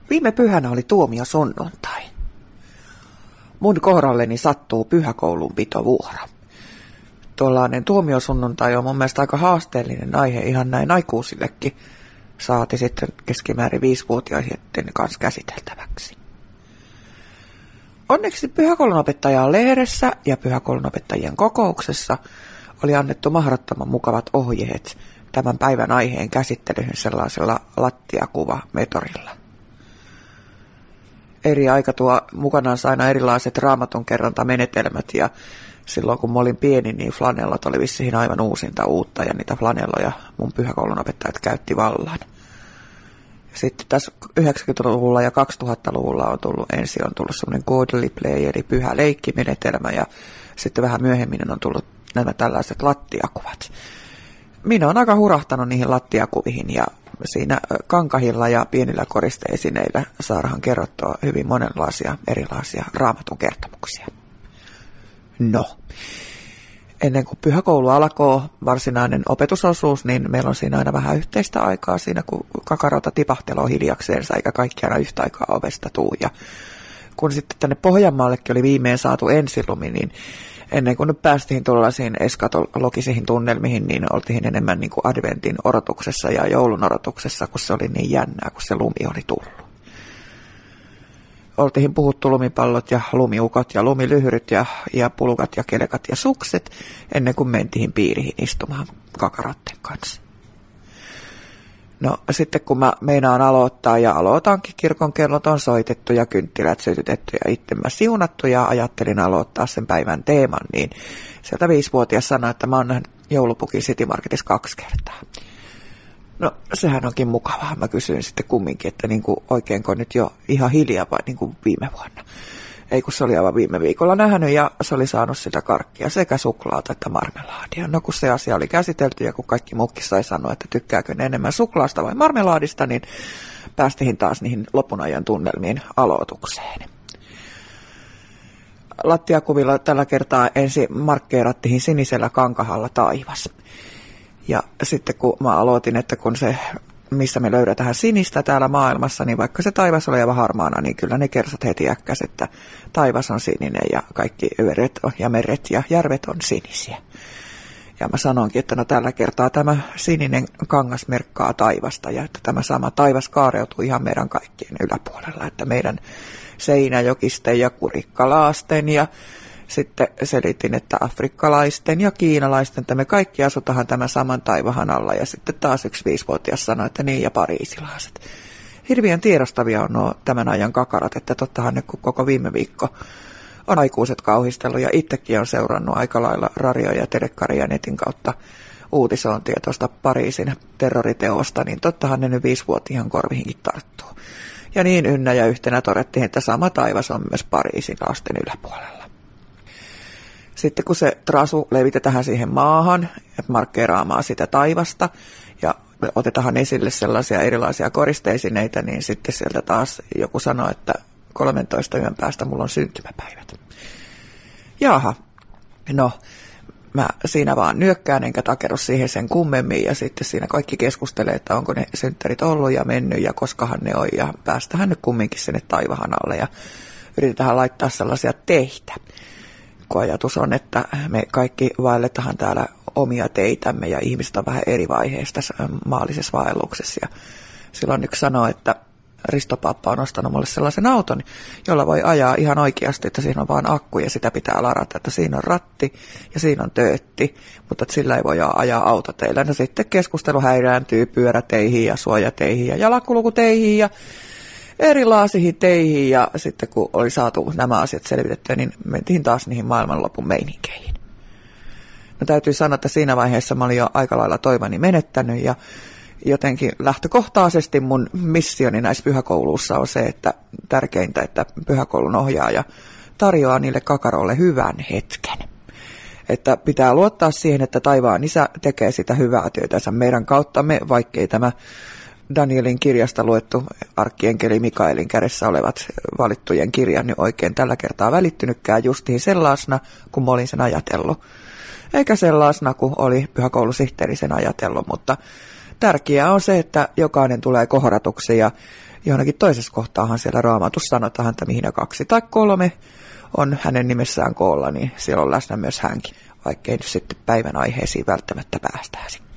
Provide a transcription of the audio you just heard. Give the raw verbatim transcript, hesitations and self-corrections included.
Viime pyhänä oli tuomio sunnuntai. Mun kohdalleni sattuu pyhäkoulunpitovuoro. Tuollainen tuomiosunnuntai on mun mielestä aika haasteellinen aihe ihan näin aikuisillekin. Saati sitten keskimäärin viisivuotiaiden kanssa käsiteltäväksi. Onneksi pyhäkoulunopettajan lehdessä ja pyhäkoulunopettajien kokouksessa oli annettu mahdottoman mukavat ohjeet tämän päivän aiheen käsittelyyn sellaisella lattiakuvametorilla. Eri aika tuo mukanaan aina erilaiset raamatun kerrontamenetelmät ja silloin kun mä olin pieni, niin flanellat oli vissiin aivan uusinta uutta ja niitä flanelloja mun pyhäkoulunopettajat käytti vallan. Sitten tässä yhdeksänkymmentäluvulla ja kaksituhattaluvulla on tullut, ensin on tullut semmoinen godly play eli pyhä leikkimenetelmä ja sitten vähän myöhemmin on tullut nämä tällaiset lattiakuvat. Minä olen aika hurahtanut niihin lattiakuviin ja siinä kankahilla ja pienillä koristeesineillä saadaan kerrottua hyvin monenlaisia erilaisia raamatun kertomuksia. No, ennen kuin pyhäkoulu alkoi, varsinainen opetusosuus, niin meillä on siinä aina vähän yhteistä aikaa siinä, kun kakarota tipahteloo hiljakseensa, eikä kaikki aina yhtä aikaa ovesta tuu. Ja kun sitten tänne Pohjanmaallekin oli viimein saatu ensilumi, niin ennen kuin nyt päästiin tuollaisiin eskatologisiin tunnelmiin, niin oltiin enemmän niin kuin adventin odotuksessa ja joulun odotuksessa, kun se oli niin jännää, kun se lumi oli tullut. Oltiin puhuttu lumipallot ja lumiukot ja lumilyhyryt ja, ja pulkat ja kelkat ja sukset ennen kuin mentiin piiriin istumaan kakarotten kanssa. No sitten kun mä meinaan aloittaa ja aloitankin, kirkon kellot on soitettu ja kynttilät sytytetty ja itse mä siunattu ja ajattelin aloittaa sen päivän teeman, niin sieltä viisivuotias sanoi, että mä oon nähnyt joulupukin City Marketissa kaksi kertaa. No sehän onkin mukavaa. Mä kysyin sitten kumminkin, että niin kuin oikeinko nyt jo ihan hiljaa vai niin kuin viime vuonna. Ei kun se oli aivan viime viikolla nähnyt ja se oli saanut sitä karkkia sekä suklaata että marmelaadia. No kun se asia oli käsitelty ja kun kaikki muutkin sai sanoa, että tykkääkö ne enemmän suklaasta vai marmelaadista, niin päästiin taas niihin lopun ajan tunnelmiin aloitukseen. Lattiakuvilla tällä kertaa ensin markkeerattiin sinisellä kankahalla taivas. Ja sitten kun mä aloitin, että kun se, missä me löydetään sinistä täällä maailmassa, niin vaikka se taivas oli aivan harmaana, niin kyllä ne kersat heti äkkäs, että taivas on sininen ja kaikki yöret ja meret ja järvet on sinisiä. Ja mä sanoinkin, että no tällä kertaa tämä sininen kangas merkkaa taivasta ja että tämä sama taivas kaareutuu ihan meidän kaikkien yläpuolella, että meidän Seinäjokisten ja Kurikkalaasten ja sitten selitin, että afrikkalaisten ja kiinalaisten, että me kaikki asutaan tämän saman taivahan alla. Ja sitten taas yksi viisivuotias sanoi, että niin ja pariisilaiset. Hirveän tiedostavia on nuo tämän ajan kakarat, että tottahan ne koko viime viikko on aikuiset kauhistellut. Ja itsekin on seurannut aika lailla radio- ja telekkaria netin kautta uutisointia tuosta Pariisin terroriteosta, niin tottahan ne nyt viisivuotiaan korvihinkin tarttuu. Ja niin ynnä ja yhtenä todettiin, että sama taivas on myös Pariisin lasten yläpuolella. Sitten kun se trasu levitetään siihen maahan, että markkeeraamaan sitä taivasta ja otetaan esille sellaisia erilaisia koristeisineitä, niin sitten sieltä taas joku sanoo, että kolmentoista yön päästä mulla on syntymäpäivät. Jaha, no mä siinä vaan nyökkään enkä takeru siihen sen kummemmin ja sitten siinä kaikki keskustelee, että onko ne synttärit ollut ja mennyt ja koskahan ne on ja päästähän nyt kumminkin sinne taivahan alle ja yritetään laittaa sellaisia teitä. Kun ajatus on, että me kaikki vaelletaan täällä omia teitämme ja ihmiset on vähän eri vaiheista maallisessa vaelluksessa. Ja silloin yksi sanoo, että Risto-pappa on ostanut mulle sellaisen auton, jolla voi ajaa ihan oikeasti, että siinä on vaan akku ja sitä pitää ladata, että siinä on ratti ja siinä on töötti, mutta sillä ei voi ajaa autoteillä. No sitten keskustelu häiriintyy pyöräteihin ja suojateihin ja jalankulkuteihin ja erilaisiin teihin ja sitten kun oli saatu nämä asiat selvitettyä, niin mentiin taas niihin maailmanlopun meininkeihin. No täytyy sanoa, että siinä vaiheessa mä olin jo aika lailla toivoni menettänyt ja jotenkin lähtökohtaisesti mun missioni näissä pyhäkouluissa on se, että tärkeintä, että pyhäkoulun ohjaaja tarjoaa niille kakaroille hyvän hetken. Että pitää luottaa siihen, että taivaan isä tekee sitä hyvää työtänsä meidän kauttamme, vaikkei tämä Danielin kirjasta luettu arkkienkeli Mikaelin kädessä olevat valittujen kirjan niin oikein tällä kertaa välittynytkään justiin sellaisena, kun mä olin sen ajatellut. Eikä sellaisena, kun oli pyhäkoulusihteeri sen ajatellut, mutta tärkeää on se, että jokainen tulee kohdatuksi ja johonkin toisessa kohtaahan siellä Raamatussa sanotaan, että mihin kaksi tai kolme on hänen nimessään koolla, niin siellä on läsnä myös hänkin, vaikkei nyt sitten päivän aiheisiin välttämättä päästäisi.